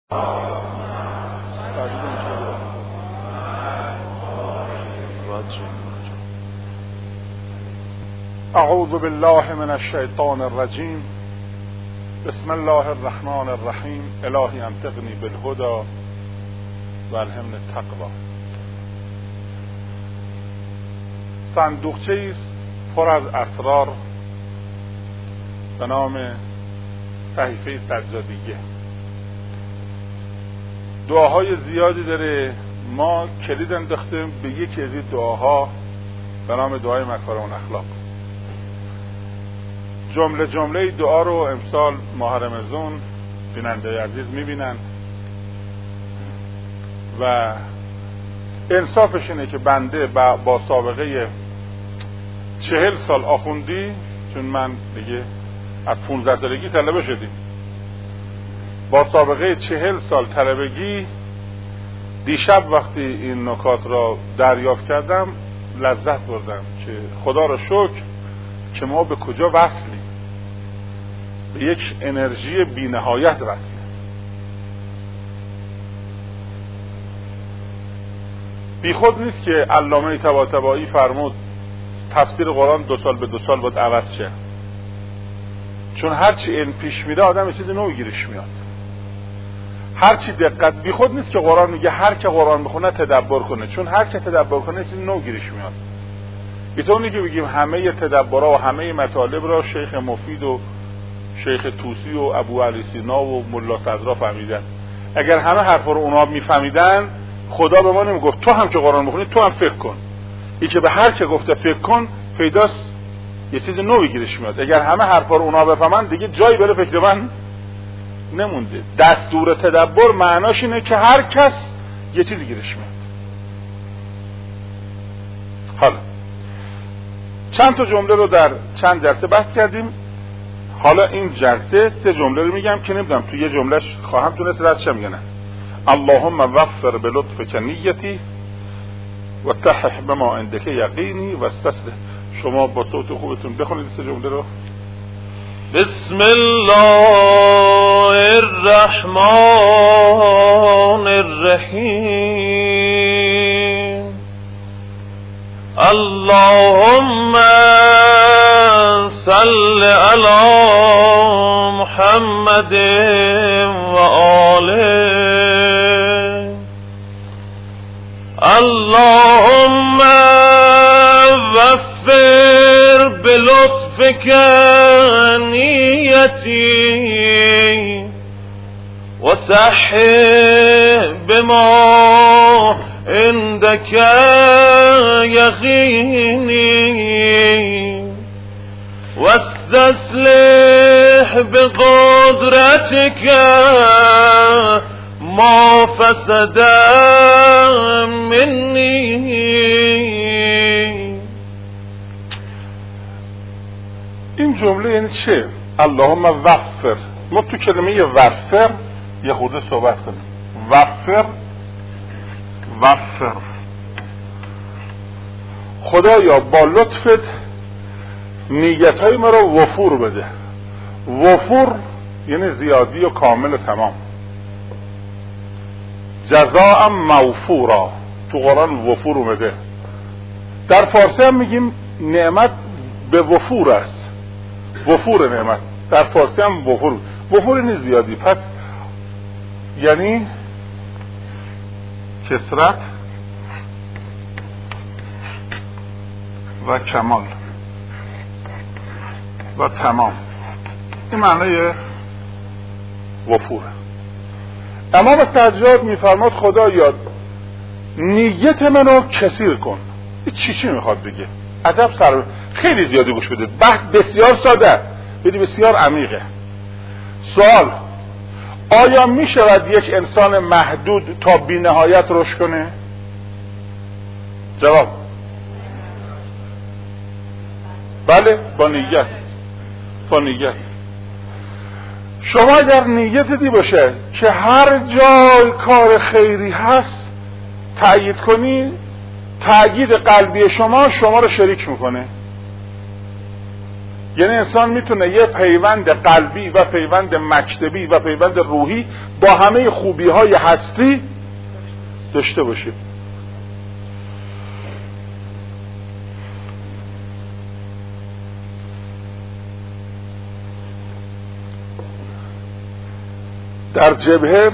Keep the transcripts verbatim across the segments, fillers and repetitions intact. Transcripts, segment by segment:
اعوذ بالله من الشیطان الرجیم. بسم الله الرحمن الرحیم. الهی انطقنی بالهدى و الهمنی التقوی. صندوقچه است پر از اسرار به نام صحیفه سجادیه. دعاهای زیادی داره. ما کلید انداختیم به یکی از این دعاها به نام دعای مکارم الاخلاق. جمله جمله دعا رو امسال ماه رمضان بیننده عزیز میبینن و انصافش اینه که بنده با سابقه چهل سال آخوندی، چون من دیگه از پونزده سالگی طلبه شدیم، با سابقه چهل سال طلبگی دیشب وقتی این نکات را دریافت کردم لذت بردم که خدا را شکر که ما به کجا وصلیم، به یک انرژی بی نهایت وصلیم. بی خود نیست که علامه طباطبایی فرمود تفسیر قرآن دو سال به دو سال باید عوض شه، چون هرچی این پیش میره آدم یه چیز نو گیرش میاد. هرچی دقت، بی خود نیست که قرآن میگه هر که قرآن بخونه تدبر کنه، چون هر که تدبر کنه یه چیز نو گیرش میاد. اینطور که بگیم همه تدبرها و همه مطالب را شیخ مفید و شیخ توسی و ابو علی سینا و ملا صدرا فهمیدن. اگر همه حرفا رو اونا میفهمیدن، خدا به ما نمیگفت تو هم که قرآن بخونی تو هم فکر کن. این که به هر که گفته فکر کن پیداست یه چیز نوی گیرش میاد. اگر همه حرفا رو اونا بفهمن دیگه جایی برای فکر من نمونده. دستور تدبر معناش اینه که هر کس یه چیزی گیرش میاد. حالا چند تا جمله رو در چند جلسه بحث کردیم. حالا این جلسه سه جمله رو میگم که نمیدونم تو یه جملهش خواهم تونست رد شم یا نه. اللهم وفر بلطفک نیتی و تحح بما عندک یقینی و استسلم. شما با صوت خوبتون بخونید سه جمله رو. بسم الله الرحمن الرحیم. اللهم صل علی محمد و آله. اللهم وفر بلطفك نیتی و صحح بما عندك یقینی و استسلح بقدرتك ما فسد منی. این جمله یعنی چه؟ اللهم وفر. ما تو کلمه وفر یه خورده صحبت کنیم. وفر وفر خدایا با لطفت نیتهای ما رو وفور بده. وفور یعنی زیادی و کامل و تمام. جزاء موفورا تو قرآن وفور اومده. در فارسی هم میگیم نعمت به وفور است. وفور نعمت در فارسی هم وفور. وفور یعنی زیادی، پس یعنی کثرت و کمال و تمام. این معنی وفوره. امام سجاد میفرماد خدایا نیت منو کثیر کن. این چی چی میخواد بگه؟ عجب سر خیلی زیادی گوش بده. بحث بسیار ساده ولی بسیار عمیقه. سوال: آیا میشود یک انسان محدود تا بی نهایت رشد کنه؟ جواب: بله، با نیت. با نیت. شما اگر نیت دی باشه که هر جای کار خیری هست تأیید کنی، تأیید قلبی شما شما رو شریک میکنه. یعنی انسان میتونه یه پیوند قلبی و پیوند مکتبی و پیوند روحی با همه خوبی های هستی داشته باشه. در جبهه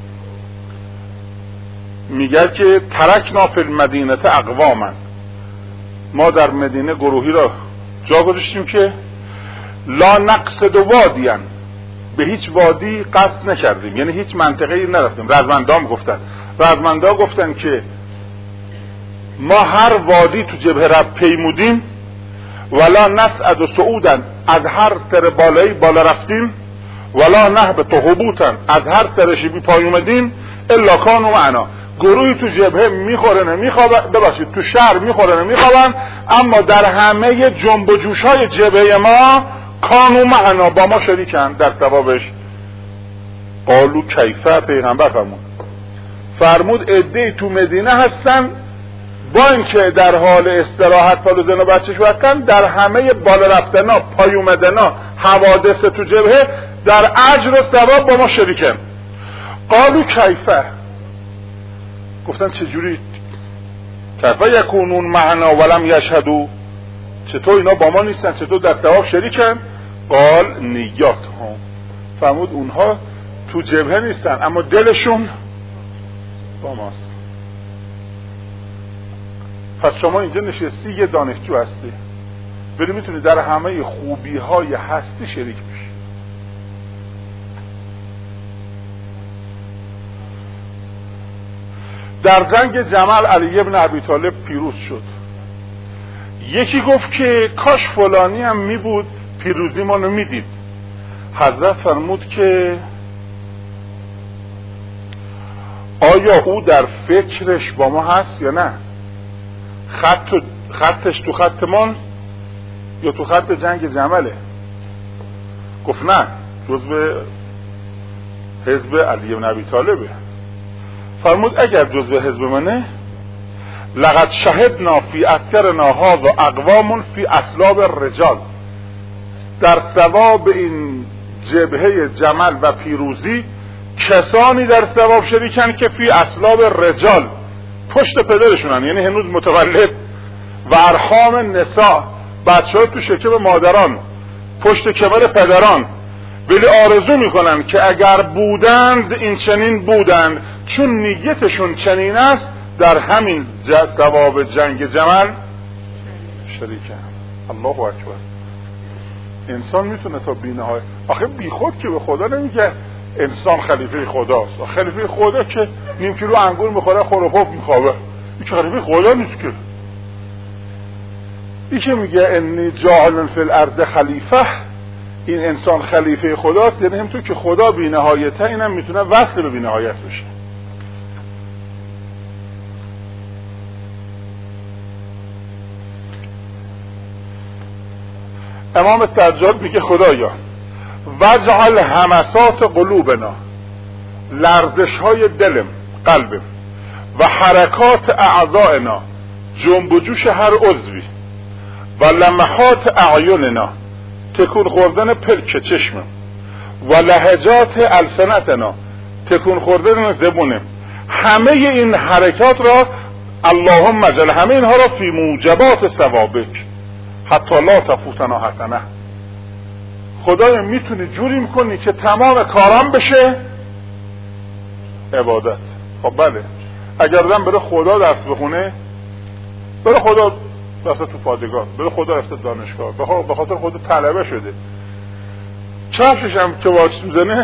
میگه که ترکنا فی المدینه اقواما، ما در مدینه گروهی را جا گذاشتیم که لا نقصد وادیان، به هیچ وادی قصد نکردیم، یعنی هیچ منطقه‌ای نرفتیم. رزمندام گفتن رزمندا گفتن که ما هر وادی تو جبهه را پیمودیم، ولا نسعد و صعودن، از هر سر بالایی بالا رفتیم، ولا نهبط هبوطا، از هر سر شیبی پای اومدیم، الا کانوا معنا. گروهی تو جبهه میخوره نمیخوابن، ببخشید تو شهر میخوره نمیخوابن، اما در همه جنب و جوش های جبهه ما کانوا معنا، با ما شریکن در ثوابش. قالو کیفه، پیغمبر فرمود فرمود عده‌ای تو مدینه هستن با اینکه در حال استراحت پالو زن و بچه‌ش هستن، در همه بالا رفتنا، پای اومدنا، حوادث تو جبهه در اجر و ثواب با ما شریکن. قالو کیفه، گفتن چجوری؟ کیفه یکونون معنا ولم یشهدوا، چطور اینا با ما نیستن، چطور در ثواب شریکن؟ قال نیات هم، فرمود اونها تو جبهه نیستن اما دلشون با ماست. پس شما اینجا نشستی یه دانشجو هستی، ولی میتونی در همه خوبی های هستی شریک بشی. در جنگ جمل علی ابن ابی طالب پیروز شد. یکی گفت که کاش فلانی هم می بود پیروزی ما رو میدید. حضرت فرمود که آیا او در فکرش با ما هست یا نه؟ خط خطش تو خط من یا تو خط جنگ جمله؟ گفت نه، جزو حزب علی بن ابی طالبه. فرمود اگر جزو حزب منه، لقد شهدنا فی اکثرنا هذا اقوام فی اصلاب الرجال، در ثواب این جبهه جمل و پیروزی کسانی در ثواب شریکن که فی اصلاب الرجال، پشت پدرشونن، یعنی هنوز متولد، و ارحام النساء، بچه ها تو شکم مادران، پشت کمر پدران، ولی آرزو میکنن که اگر بودند این چنین بودند، چون نیتشون چنین است در همین ثواب جنگ جمل شریکن. الله اکبر. انسان میتونه تا بی‌نهایت، آخه بی خود که به خدا نمیگه انسان خلیفه خداست. خلیفه خدا که نیم کیلو انگور میخوره خروپوپ میخوابه، این که خلیفه خدا نیست که. این که میگه انی جاعل فی الارض خلیفه، این انسان خلیفه خداست، یعنی همونطور که خدا بی‌نهایته اینم میتونه وصل به بی‌نهایت بشه. امام سجاد میگه خدایا وجعل همسات قلوبنا، لرزش های دلم، قلبم، و حرکات اعضائنا، جنب و جوش هر عضوی، و لمحات اعیننا، تکون خوردن پلک چشمم، و لهجات السنتنا، تکون خوردن زبونم، همه این حرکات را اللهم اجعل، همه اینها را فی موجبات ثوابک حتی لا تفوتنا حسنه. خدایا میتونی جوری میکنی که تمام کارام بشه عبادت. خب بله، اگر آدم بره خدا درس بخونه، بره خدا رفته تو پادگاه، بره خدا رفته دانشگاه، به خاطر خدا طلبه شده، چشمش هم که واکس میزنه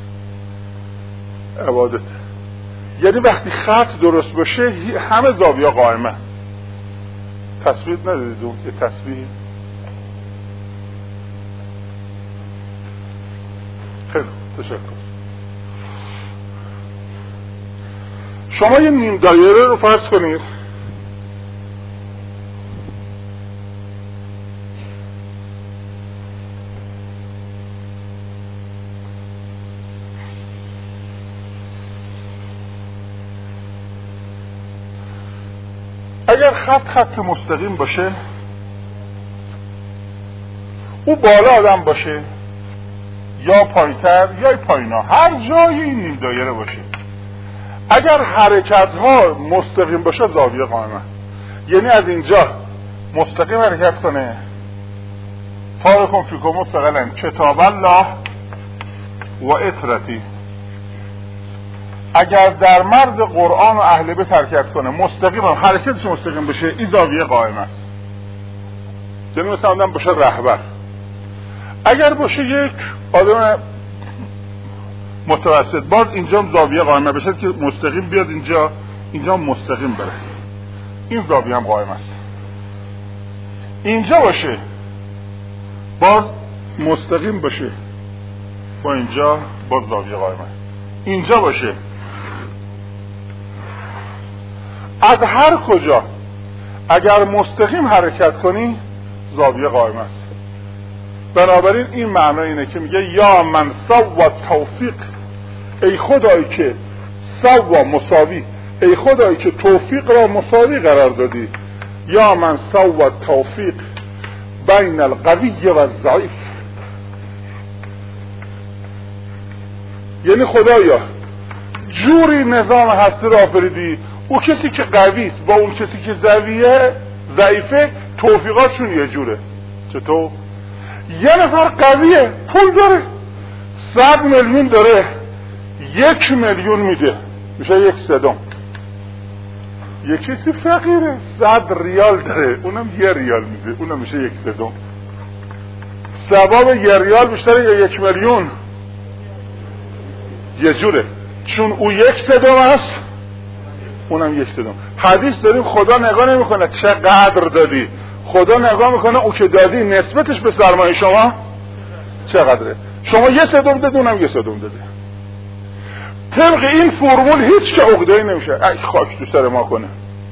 عبادت. یعنی وقتی خط درست باشه همه زاویه قائمه. تصویر ندادید اون که تصویر خیلی تشکر. شما یه نیم دایره رو فرض کنید، اگر خط خط مستقیم باشه، او بالا آدم باشه یا پایین‌تر یا پایینا، هر جای این نیم دایره باشه. اگر حرکت ها مستقیم باشه زاویه قائمه، یعنی از اینجا مستقیم حرکت کنه فارکم فیکم مستقلن کتاب الله و اطرتی، اگر در مرز قرآن و اهل بیت حرکت کنه مستقیم هم حرکتش مستقیم بشه، این زاویه قائمه است. یعنی مثلا آدم باشه رهبر، اگر باشه یک آدم متوسط، باز اینجا زاویه قائمه بشه که مستقیم بیاد اینجا، اینجا مستقیم بره، این زاویه هم قائم است. اینجا باشه باز مستقیم باشه با اینجا، باز زاویه قائمه. اینجا باشه از هر کجا اگر مستقیم حرکت کنی زاویه قائم است. بنابراین این معنی اینه که میگه یا من سوا توفیق، ای خدایی که سوا مساوی، ای خدایی که توفیق را مساوی قرار دادی، یا من سوا توفیق بین القوی و الضعیف، یعنی خدایا جوری نظام هستی را آفریدی او کسی که قوی است با اون کسی که ضعیفه ضعیفه توفیقاتشون یه جوره. چطور؟ یه نفر قویه، پول داره، صد میلیون داره، یک میلیون میده، میشه یک صدم. یک کسی فقیره، صد ریال داره، اونم یه ریال میده، اونم میشه یک صدم. ثواب یه ریال بیشتره یا یک میلیون؟ یه جوره، چون او یک صدم است اونم یک صدم. حدیث داریم خدا نگاه نمیکنه چقدر دادی، خدا نگاه میکنه او که دادی نسبتش به سرمایه شما چقدره. شما یه صدم دادی اونم یه صدم داده. طبق این فرمول هیچ که عقده‌ای نمیشه. ای خاک تو سر ما کنه.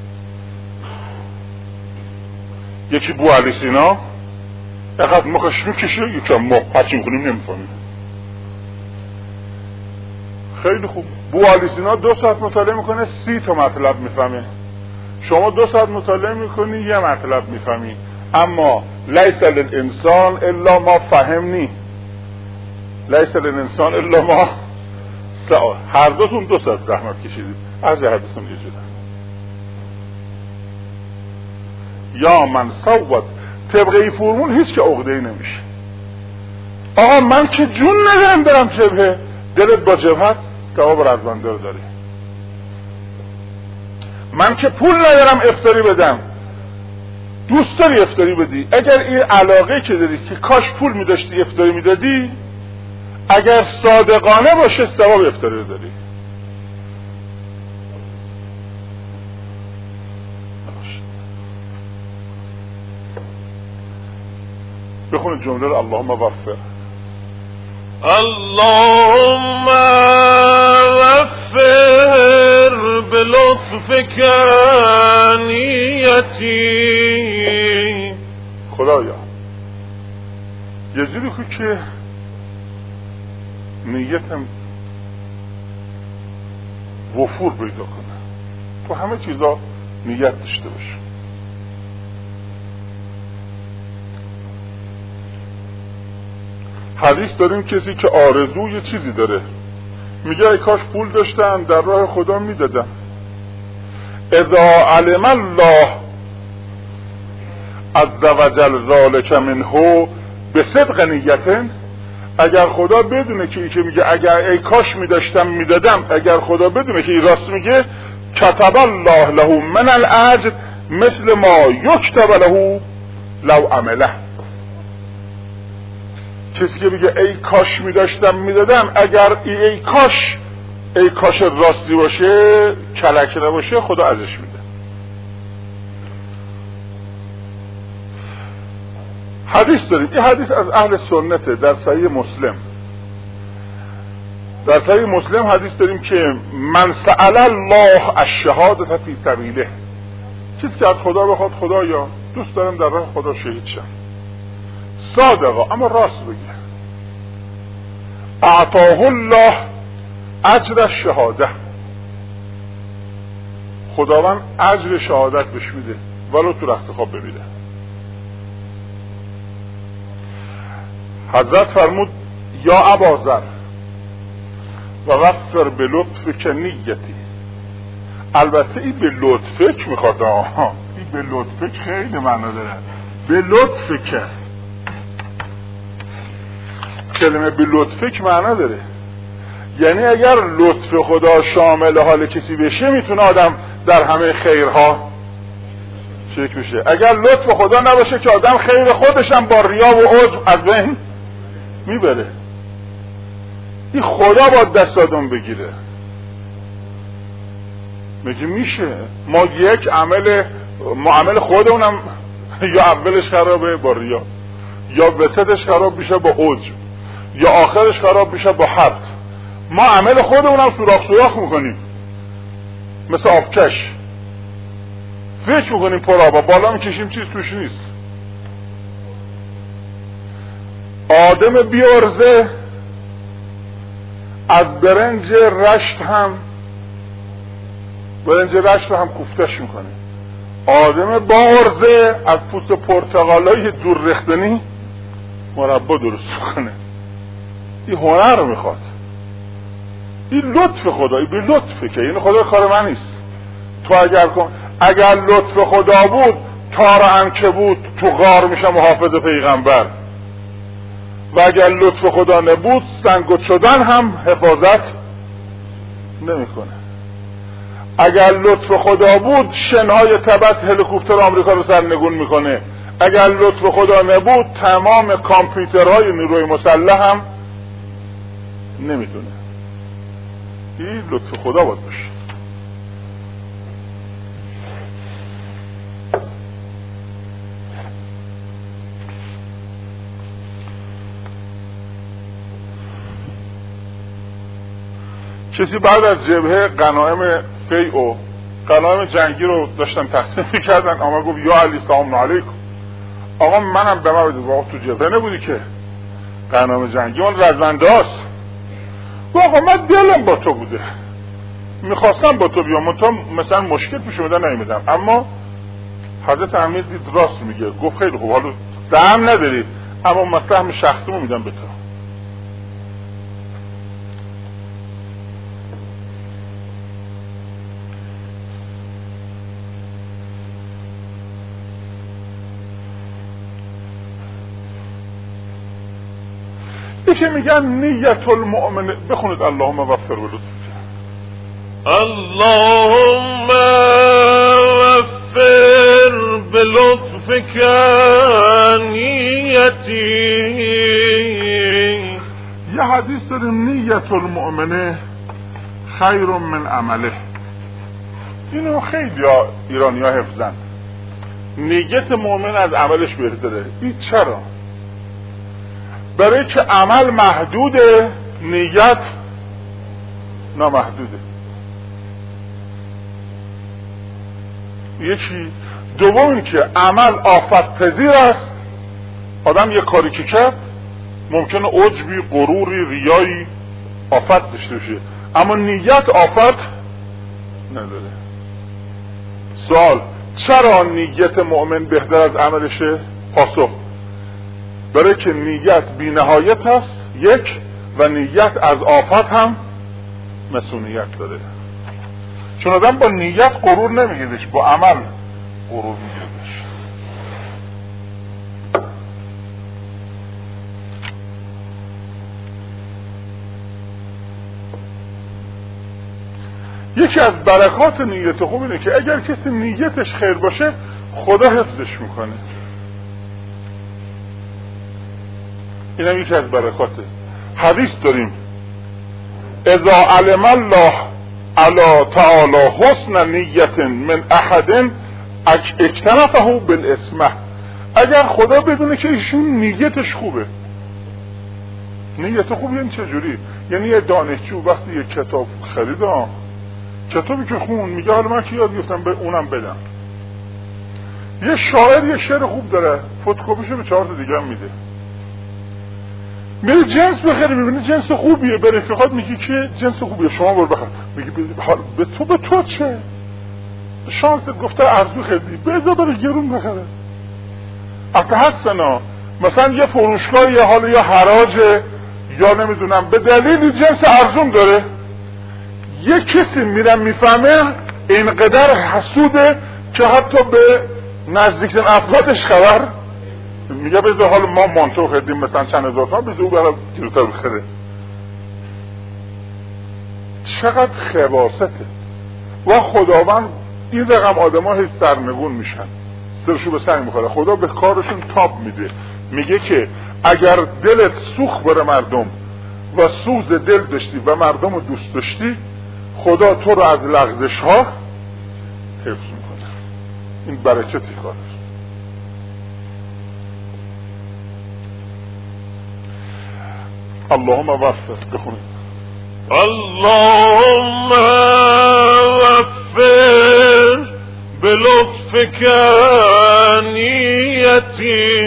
یکی بو علی سینا اقدر مخش میکشه، یکم ما هرچی میکنیم نمیفهمیم. خیلی خوب، بو علی سینا دو ساعت مطالعه میکنه سی تا مطلب میفهمه، شما دو ساعت مطالعه میکنی یه مطلب میفهمی. اما لیس للانسان الا ما فهمنی، لیس للانسان الا ما سعی. هر دوتون دو ساعت زحمت کشیدید، از هر دوتون یه جوره. یا من صوت طبق این فرمول هیچ که عقده‌ای نمیشه. آقا من که جون ندارم برم جبهه، دلت با جبهت ثواب رزمنده رو داری. من که پول ندارم افطاری بدم، دوست داری افطاری بدی، اگر این علاقه که داری که کاش پول میداشتی افطاری میدادی، اگر صادقانه باشه ثواب افطاری رو داری. بخونید جمله رو. اللهم وفق، اللهم وفر بلطفك نیتی. خدایا یه جوری که نیتم وفور پیدا کنه، تو همه چیزا نیت داشته باشه. حدیث داریم کسی که آرزو یه چیزی داره میگه ای کاش پول داشتم در راه خدا میدادم. اذا علم الله عز وجل ذلک منه بصدق نیتن، اگر خدا بدونه که ای که میگه اگر ای کاش میداشتم میدادم، اگر خدا بدونه که ای راست میگه، کتب الله له من الاجر مثل ما یکتب له لو عمله. کسی که میگه ای کاش میداشتم میدادم، اگر ای, ای کاش ای کاش راستی باشه، کلک نباشه، خدا ازش میده. حدیث داریم، این حدیث از اهل سنته، در صحیح مسلم. در صحیح مسلم حدیث داریم که من سأل الله الشهادة فی سبیله، کسی که از خدا بخواد خدایا دوست دارم در راه خدا شهید شم، صادقا اما راست بگه، اعطاه الله اجر الشهاده، خداوند اجر شهادت بهش میده ولو تو رخت خواب ببینه. حضرت فرمود یا ابازر و وفر به لطف که نیتی. البته این به لطفک میخواد، آها این به لطفک خیلی معنا داره. به لطفک، کلمه به لطفک معنا داره، یعنی اگر لطف خدا شامل حال کسی بشه میتونه آدم در همه خیرها شریک بشه. اگر لطف خدا نباشه که آدم خیر خودشم با ریا و عجب از بین میبره. این خدا باید دست آدم بگیره. میگه میشه ما یک عمل ما عمل خودمونم یا اولش خرابه با ریا، یا وسطش خراب میشه با عجب، یا آخرش خراب میشه با حد. ما عمل خودمونم سوراخ سوراخ میکنیم مثل آبکش، فکر میکنیم پر آبا، بالا میکشیم چیز توش نیست. آدم بیارزه از برنج رشت هم برنج رشت هم کوفتش میکنه. آدم با ارزه از پوست پرتقالای دور ریختنی مربا درست میکنه. این هنر میخواد، این لطف خدا، این بی لطفه که این خدا کار من نیست. تو اگر کن اگر لطف خدا بود تار عنکبوت تو غار میشه محافظ پیغمبر، و اگر لطف خدا نبود سنگوت شدن هم حفاظت نمیکنه. اگر لطف خدا بود شنهای تبس هلیکوپتر آمریکا رو سرنگون میکنه. اگر لطف خدا نبود تمام کامپیوترهای نیروی مسلح هم نمیتونه. این لطف خدا باید باشه. کسی بعد از جبهه غنایم فی و غنایم جنگی رو داشتن تقسیم میکردن، آقا گفت یا علی سلام علیکم. آقا منم به من بده، آقا تو جبهه نبودی که؟ غنایم جنگی اون رزمنده هاست. آقا من دلم با تو بوده، میخواستم با تو بیام، تا مثلا مشکل پیش اومده نیومدم. اما حضرت امیر دید راست میگه، گفت خیلی خوب، حالا سهم نداری اما مثلا شخصیمو میدم به تو. که میگن نیت المؤمن. بخونید اللهم وفر بلطفک. اللهم وفر بلطفک نیتی. یه حدیث داریم نیت المؤمن خیر من عمله. اینو خیلی ها ایرانی ها حفظن، نیت مؤمن از عملش بهتره. این چرا؟ برای که عمل محدوده، نیت نامحدوده. یکی دوم این که عمل آفت پذیر است. آدم یه کاری که کرد ممکنه عجبی، غروری، ریایی آفت داشته باشه، اما نیت آفت نداره. سوال چرا نیت مؤمن بهتر از عملشه؟ پاسخ برای که نیت بی نهایت هست یک، و نیت از آفت هم مسئولیت داره. چون آدم با نیت غرور نمیگیرش، با عمل غرور میگیرش. یکی از برکات نیت خوب اینه که اگر کسی نیتش خیر باشه خدا حفظش میکنه. این هم یکی از برکاته. حدیث داریم اذا علم الله علی تعالی حسن نیت من احد اکتنفه بالاسمه. اگر خدا بدونه که ایشون نیتش خوبه. نیت خوب یعنی چجوری؟ یعنی یه دانشجو وقتی یه کتاب خریده، کتابی که خون میگه حالا من که یاد گرفتم به اونم بدم. یه شاعر یه شعر خوب داره، فتوکپیشو به چهار تا دیگه هم میده. میره جنس بخره، میبینه جنس خوبیه، به رفیقات میگی که جنس خوبیه شما برو بخر، میگی به تو به تو چه؟ شانست گفته ارزو خیلی بذار برای گرون بخره. اتحسنا مثلا یه فروشگاه یه حال یا حراجه یا نمیدونم به دلیل جنس ارزون داره، یه کسی میرم میفهمه اینقدر حسوده که حتی به نزدیکترین افرادش خبر میگه به حال ما مانتو خریدیم مثلا چند هزار تومان، بذار او برای کیلوتر بخره. چقدر خباسته. و خداوند این رقم آدم ها هیچ سرنگون میشن، سرشو به سنگ میخوره. خدا به کارشون تاب میده، میگه که اگر دلت سوخت بره مردم و سوز دل داشتی و مردم رو دوست داشتی، خدا تو رو از لغزش ها حفظ میکنه. این برکتی کارش. اللهم وفق. بخونید اللهم وفر بلطفك نیتی.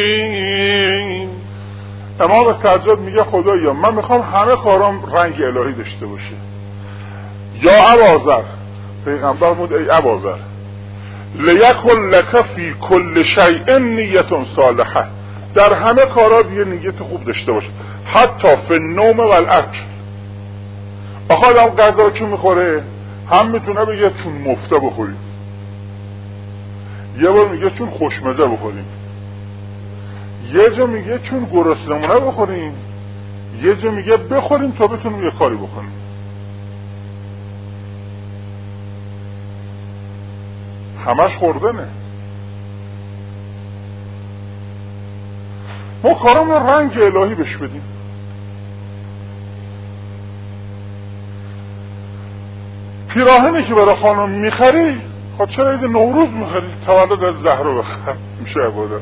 امام سجاد میگه خدایا من میخوام همه کارام رنگ الهی داشته باشه. یا ابازر، پیغمبر بود ای ابازر، لیکن لک فی کل شیء نیت صالحه، در همه کارات یه نیت خوب داشته باشه، حتی فی النوم و الاکل. آخه آدم غذا چون میخوره هم میتونه بگه چون مفته بخوریم، یه بار میگه چون خوشمزه بخوریم، یه جا میگه چون گرسنمونه بخوریم، یه جا میگه بخوریم تا بتونیم یه کاری بکنیم. همش خوردنه. ما کارمون رنگ الهی بهش بدیم. پیراهنی که برای خانم میخری، خب چرا عید نوروز میخری؟ تولد از زهرا بخر، میشه عبادت.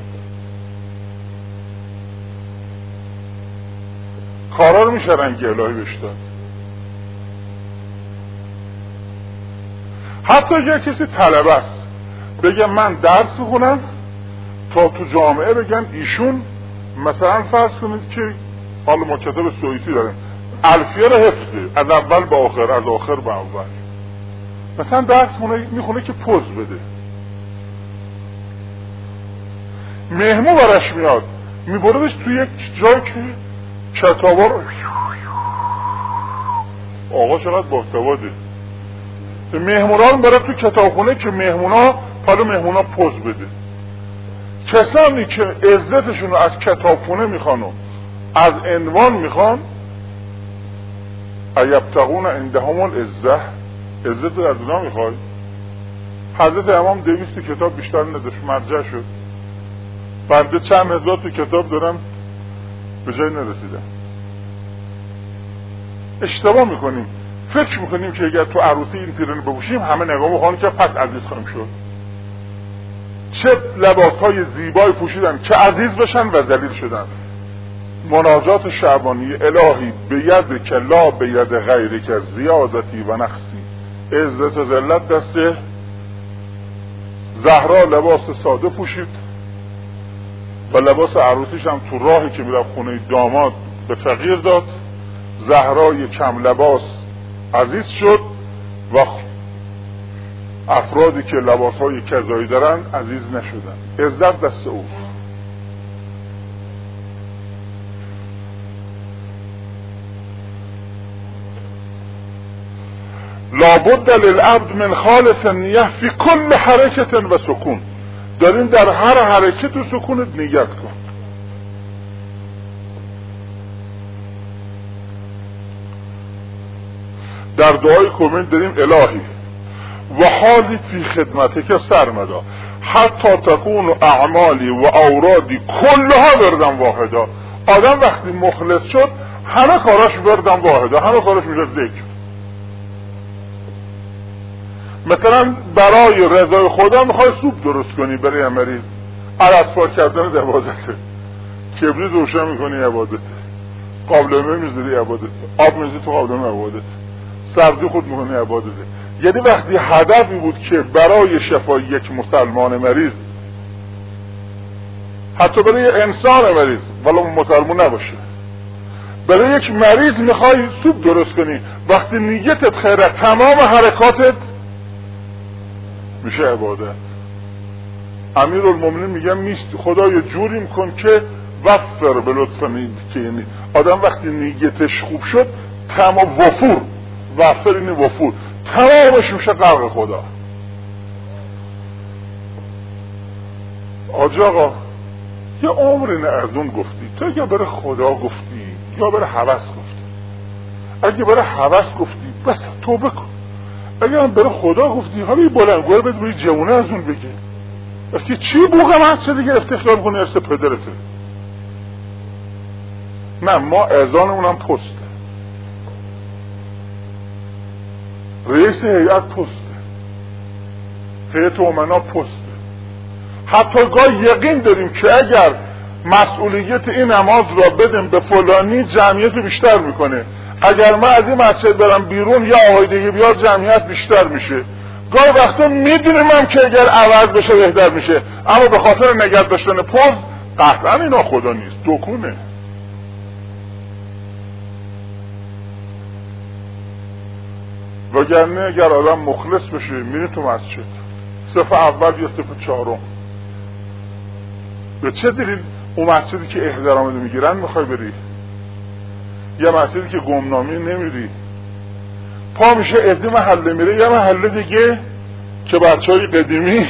کارا رو میشه رنگ الهی بهش داد. حتی اگر کسی طلبه است بگه من درس خونم تا تو جامعه بگن ایشون مثلا فرض کنید که حالا ما کتاب سوئیسی داریم الفیه رو حفظه از اول به آخر، از آخر به اول، مثلا درس میخونه که پوز بده. مهمون برش میاد میبردش توی یک جایی که کتابا رو آقا چقدر باسواده، مهمونان برای تو کتابخونه که مهمونا پلو مهمونا پوز بده. کسانی که عزتشون رو از کتابخونه میخوان و از عنوان میخوان، ایبتغون عندهم العزة، عزت رو از اونا میخوای؟ حضرت امام دویست کتاب بیشتر نداشت، مرجع شد. بنده چند هزار تا کتاب دارم به جای نرسیدم. اشتباه میکنیم، فکر میکنیم که اگر تو عروسی این پیرانی بپوشیم همه نگاه میکنن که پس عزیز خواهیم شد. چه لباسهای زیبایی پوشیدن که عزیز بشن و ذلیل شدن. مناجات شعبانی الهی به ید که لا به ید غیری که زیادتی و نقصی، عزت و ذلت دست زهرا لباس ساده پوشید و لباس عروسیش هم تو راهی که میرفت خونه داماد به فقیر داد. زهرای کم لباس عزیز شد و افرادی که لباسهای کذایی دارن عزیز نشدن. عزت دست او. لابد للعبد من خالص نیه فی کل حرکت و سکون. داریم در هر حرکت و سکونت نیت کن. در دعای کومنت داریم الهی و حالی فی خدمته که سرمدا حتی تکون اعمالی و اورادی کلها بردن واحدا. آدم وقتی مخلص شد همه کاراش بردن واحدا، همه کاراش میشه ذکر. مثلا برای رضای خدا میخوای سوپ درست کنی برای مریض، علف پاک کردن عبادته، کبریت روشن میکنی عبادته، قابلمه میذاری عبادته، آب میذاری تو قابلمه عبادته، سبزی خود میکنی عبادته. یعنی وقتی هدفی بود که برای شفای یک مسلمان مریض، حتی برای انسان مریض ولو مسلمان نباشه، برای یک مریض میخوای سوپ درست کنی، وقتی نیتت خیره تمام حرکاتت میشه عبادت. امیرالمومنین میگم نیست خدا یه جوری میکن که وفر به لطف نیت، یعنی آدم وقتی نیتش خوب شد تمام وفور، وفر اینه وفور، تمامش میشه غرق خدا. آج آقا یه عمر اینه از اون گفتی، تو اگه برای خدا گفتی یا برای هوس گفتی، اگه برای هوس گفتی بس توبه کن، اگه هم برای خدا گفتی حالا یه بلندگوه بده بایی جوونه از اون بگه، وقتی چی بوغم هست چه دیگه افتخار کنه ارث پدرته. نه، ما اذانمونم پسته، رئیس هیئت پسته، هیئت امنا پسته. حتی گاه یقین داریم که اگر مسئولیت این نماز را بدیم به فلانی جمعیت بیشتر میکنه، اگر من از این مسجد برم بیرون یا آقای دیگه بیاد جمعیت بیشتر میشه. گاه وقتا میدونیم هم که اگر عوض بشه بهتر میشه، اما به خاطر نگه داشتن پوز قطعا اینا خدا نیست، دکونه. وگرنه اگر آدم مخلص بشه میره تو مسجد صف اول یا صف چهارم، به چه دلیل اون مسجدی که احترام میگیرن میخوای بری؟ یه مسجدی که گمنامی نمیری، پا میشه ادی محله میره یه محله دیگه که بچه های قدیمی.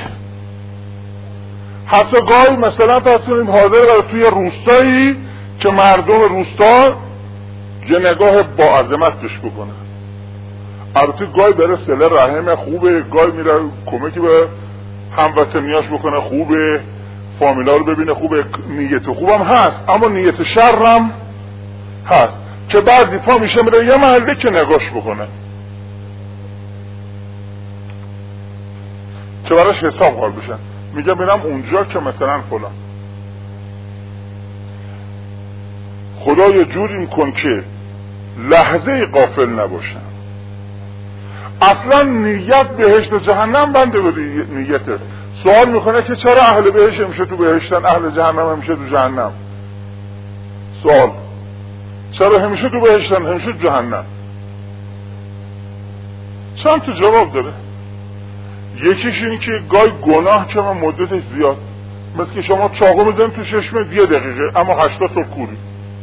حتی گاهی مثلا تصمیم حاضر برای توی روستایی که مردم روستا یه نگاه با عظمت بهش بکنه. البته گاهی بره صله رحم خوبه، گاهی میره کمکی به هموطنیاش بکنه خوبه، فامیلا رو ببینه خوبه، نیت خوبم هست، اما نیت شرم هست که بعضی پا میشه میره یه محله که نگاش بکنه که براش حساب حال بشن، میگه میرم اونجا که مثلا فلان. خدا یه جوری کن که لحظه غافل نباشن. اصلا نیت بهشت و جهنم بنده بودی نیته. سوال میکنه که چرا اهل بهشت همیشه تو بهشتن، اهل جهنم همیشه تو جهنم؟ سوال چرا همیشه تو بهشتن همیشه تو جهنم؟ چند تا جواب داره. یکیش این که گای گناه که من مدتش زیاد، مثل که شما چاقو بزن تو چشمت یه دقیقه اما هشتا سال کوری،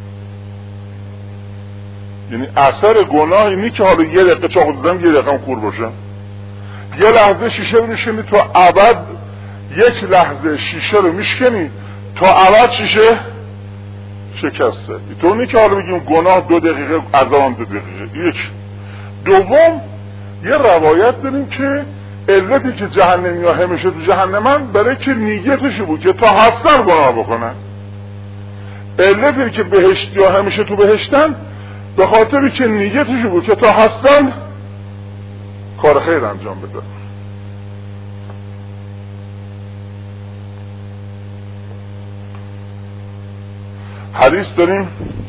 یعنی اثر گناه اینی که حالا یه دقیقه چاقو بزنم یه دقیقه هم کور باشم. یه لحظه شیشه رو میشکنی تا ابد، یک لحظه شیشه رو میشکنی تا ابد شیشه شکسته. تو اونی که حالا بگیم گناه دو دقیقه عذاب دو دقیقه. یک دوم یه روایت داریم که علتی که جهنمی ها همیشه تو جهنمن برای که نیتشی بود که تا هستن گناه بکنن. علتی که بهشتی ها همیشه تو بهشتن به خاطری که نیتشی بود که تا هستن کار خیر انجام بده. حدیث داریم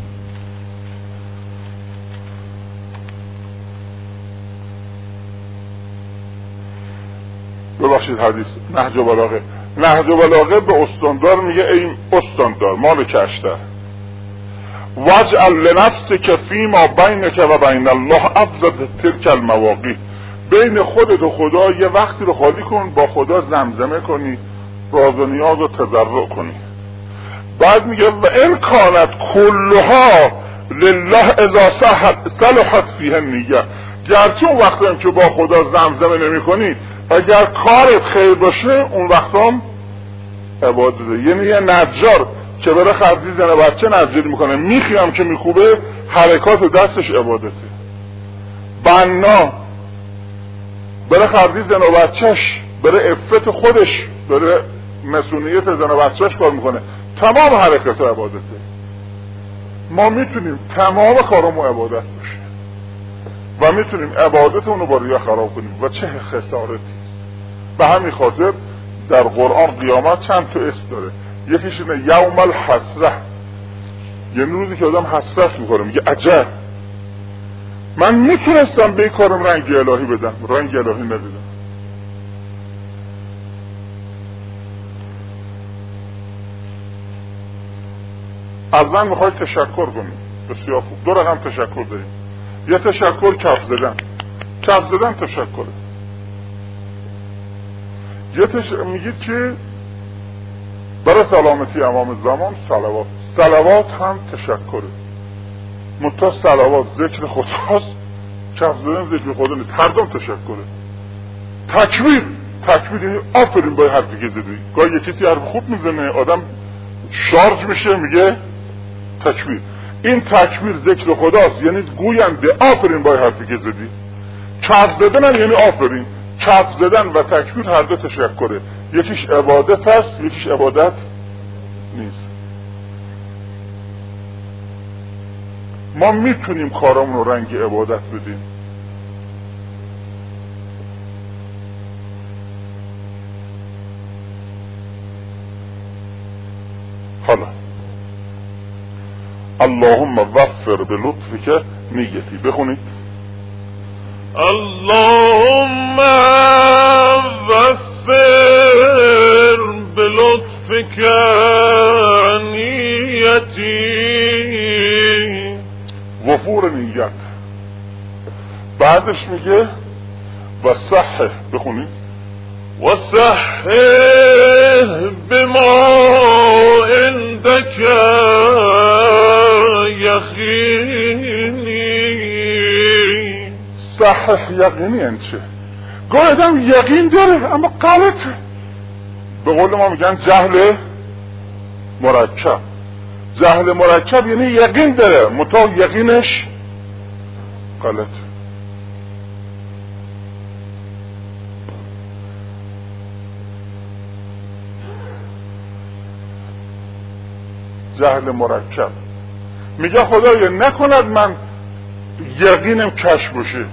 ببخشید حدیث نهج بلاغه نهج بلاغه به استاندار میگه ای استاندار مالک اشتر واجعل لنفسک فیما بینک و بین الله افضل تلک المواقیت، بین خودت و خدا یه وقتی رو خالی کن، با خدا زمزمه کنی، راز و نیاز رو تضرع کنی. بعد میگه و این کانت کلها لله اذا صلحت فیه نیه، گرچه اون وقت هم که با خدا زمزمه نمی کنی اگر کارت خیر باشه اون وقت هم عبادته. یعنی یه نجار که برای خرجی زن و بچه نجاری میکنه میخیم که میخوبه حرکات دستش عبادته. بنا برای خرجی زن و بچهش، برای افت خودش، برای مسئولیت زن و بچهش کار میکنه، تمام حرکات عبادته. ما میتونیم تمام کارمون عبادت باشه و میتونیم عبادت اونو با ریا خراب کنیم و چه خسارتی. به همین خاطر در قرآن قیامت چند تا اسم داره. یکیش اینه یوم الحسره، یه روزی که آدم حسرت میکنه میگه عجب من میتونستم به کارم رنگ الهی بدم، رنگ الهی ندیدم. از من میخوای تشکر کنیم، بسیار خوب. دو رقم تشکر داریم. یه تشکر کف زدن، کف زدن تشکره. یه تش... میگید که برای سلامتی امام زمان صلوات صلوات هم تشکره. منتها صلوات ذکر خداست، کف زدن ذکر خدا نیست، هر دوم تشکره. تکبیر تکبیر یعنی آفرین با حرفی که زدی. گاهی یه کسی حرف خوب میزنه آدم شارژ میشه میگه تکبیر. این تکبیر ذکر خداست، یعنی گوینده آفرین با حرفی که زدی. کف زدن هم یعنی آفرین. کف زدن و تکبیر هر دو تشکره. یکیش عبادت هست، یکیش عبادت نیست. ما میتونیم کارامون رو رنگ عبادت بدیم. حالا اللهم وفر به لطفك نیتی بخونید. اللهم وفر به لطفك نیتی. وفور نیت. بعدش میگه و صحه بخونید. و صحه بما عندك یقینی. صحه یقینی یعنی چه؟ گاهی آدم یقین داره اما غلطه. به قول ما میگن جهل مرکب. جهل مرکب یعنی یقین داره منتها یقینش غلط. جهل مرکب. میگه خدایا نکند من یقینم کش باشه.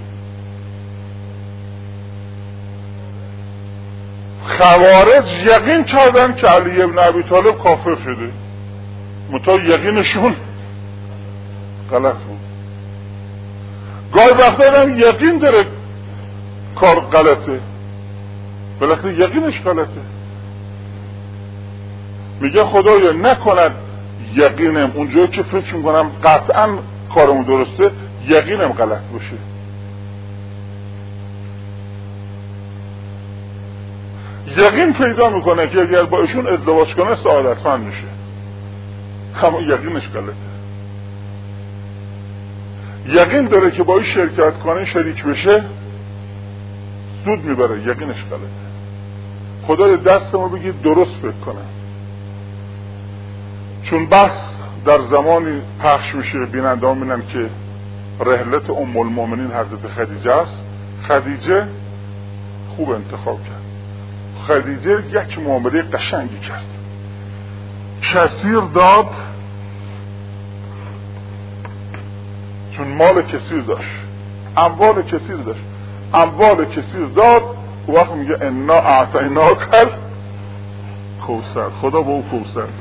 خوارج یقین کردن که علی ابن ابی طالب کافر شده منتها یقینشون غلط بود. گاهی وقتا هم یقین داره کار غلطه بالاخره یقینش غلطه. میگه خدایا نکند یقینم اونجایی که فکر میکنم قطعا کارمون درسته یقینم غلط باشه. یقین پیدا میکنه که اگر با ایشون ازدواج کنه سعادتمند میشه اما یقینش غلطه. یقین داره که با این شرکت کنه شریک بشه سود میبره یقینش غلطه. خدای دست ما بگید درست فکر کنه. چون بس در زمانی پخش میشه بیننده ها میبینن که رحلت ام المؤمنین حضرت خدیجه است. خدیجه خوب انتخاب کرد. خدیجه یک معامله قشنگی کرد. کثیر داد چون مال کثیر داشت، اموال کثیر داشت، اموال کثیر داد. وقت میگه انا اعطیناک الکوثر، خدا به او کوثر داد.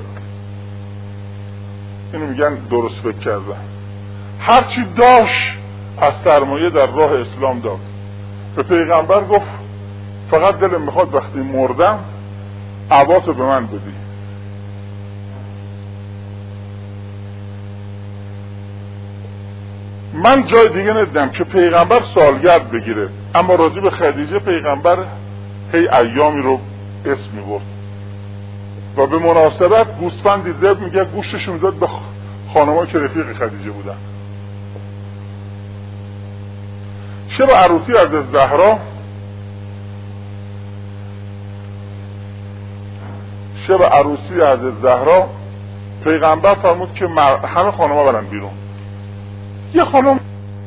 اینو میگن درست فکر کردن. هرچی داشت از سرمایه در راه اسلام داد. به پیغمبر گفت فقط دلم میخواد وقتی مردم عباتو به من بدی. من جای دیگه ندیدم که پیغمبر سالگرد بگیره اما راجع به خدیجه پیغمبر هی ایامی رو اسم میبرد و به مناسبت گوسفندی ذبح میگه گوشتشو میداد به خانمایی که رفیق خدیجه بودن. شب عروسی از زهرا شب عروسی از زهرا پیغمبر فرمود که همه خانم‌ها برن بیرون. یه خانم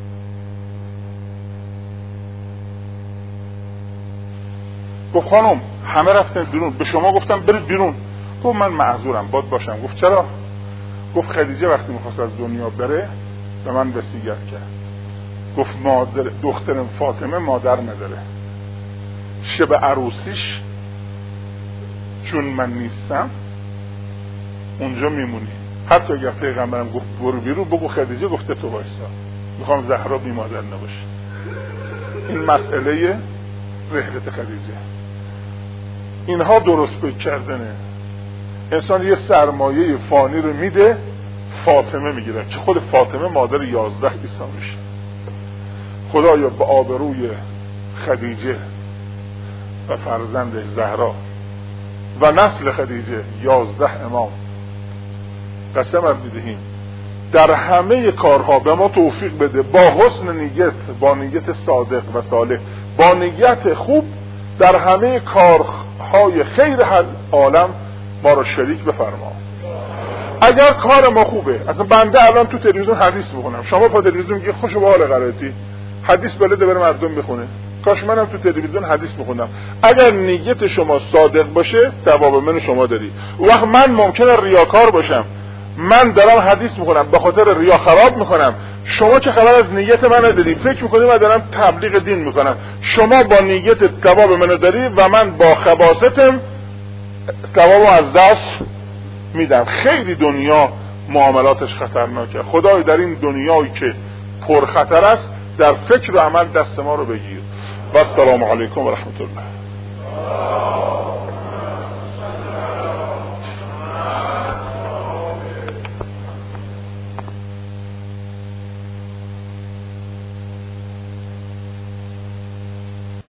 گفت خانم همه رفتن بیرون به شما گفتم برید بیرون. گفت من معذورم باد باشم. گفت چرا؟ گفت خدیجه وقتی میخواست از دنیا بره به من وصیت کرد. گفت مادر دخترم فاطمه مادر نداره. شب عروسیش چون من نیستم اونجا میمونی. حتی اگر پیغمبرم گفت برو بیرون بگو خدیجه گفته تو وایسا میخوام زهرا بی مادر نباشه. این مسئله رحلت خدیجه. اینها درست فکر کردنه. انسان یه سرمایه فانی رو میده فاطمه میگیره که خود فاطمه مادر یازده عیسی میشه. خدایا به آبروی خدیجه و فرزند زهرا و نسل خدیجه یازده امام قسم میدهیم در همه کارها به ما توفیق بده، با حسن نیت، با نیت صادق و صالح، با نیت خوب در همه کارهای خیر عالم ما رو شریک بفرما. اگر کار ما خوبه، اصلا بنده الان تو تلویزیون حدیث میخونم، شما پا تلویزیون میگی خوش به حال قرارتی حدیث بلده بره مردم بخونه، کاش منم تو تلویزیون حدیث میخونم. اگر نیت شما صادق باشه ثواب من شما داری. وقت من ممکنه ریاکار باشم، من دارم حدیث میخونم به خاطر ریا خراب میکنم، شما چه خبر از نیت من نداری، فکر میکنی من دارم تبلیغ دین میکنم. شما با نیت ثواب منو داری و من با خباثتم ثوابو از دست میدم. خیلی دنیا معاملاتش خطرناکه. خدای در این دنیایی که پر خطر است در فکر و عمل دست ما رو بگیر. و السلام علیکم و رحمت الله.